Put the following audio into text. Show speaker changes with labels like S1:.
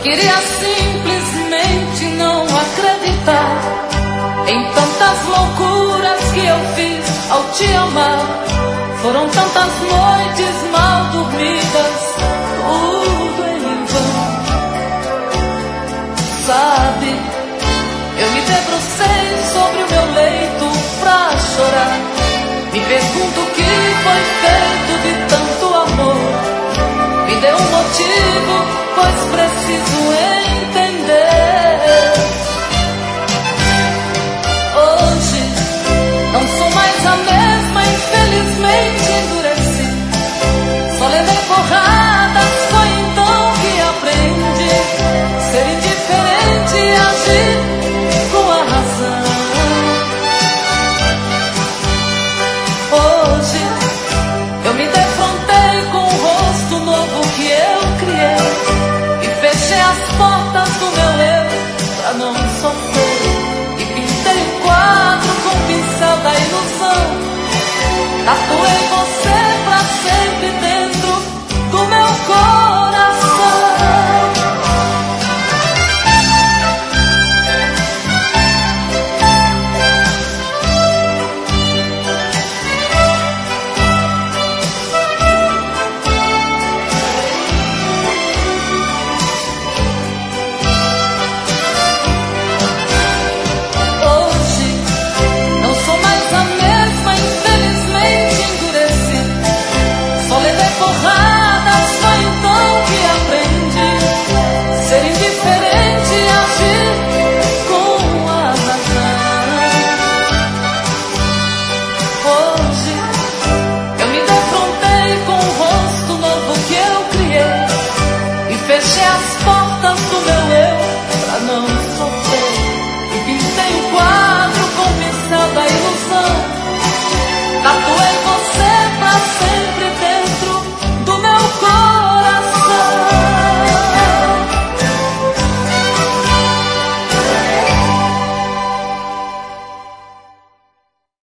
S1: queria simplesmente não acreditar em tantas loucuras que eu fiz ao te amar. Foram tantas noites mal dormidas, tudo em vão. Sabe, eu me debrucei sobre o meu leito pra chorar. Me pergunto o que foi feito de tanto amor. Me dê um motivo, pois preciso entender. Hoje não sou mais a mesma, infelizmente endureci. Só levei porradas, foi então que aprendi ser indiferente e agir com a razão. Hoje eu me defrontei com o rosto novo que eu criei e fechei as portas do meu eu pra não sofrer. E pintei o quadro com o pincel da ilusão. Tatuei você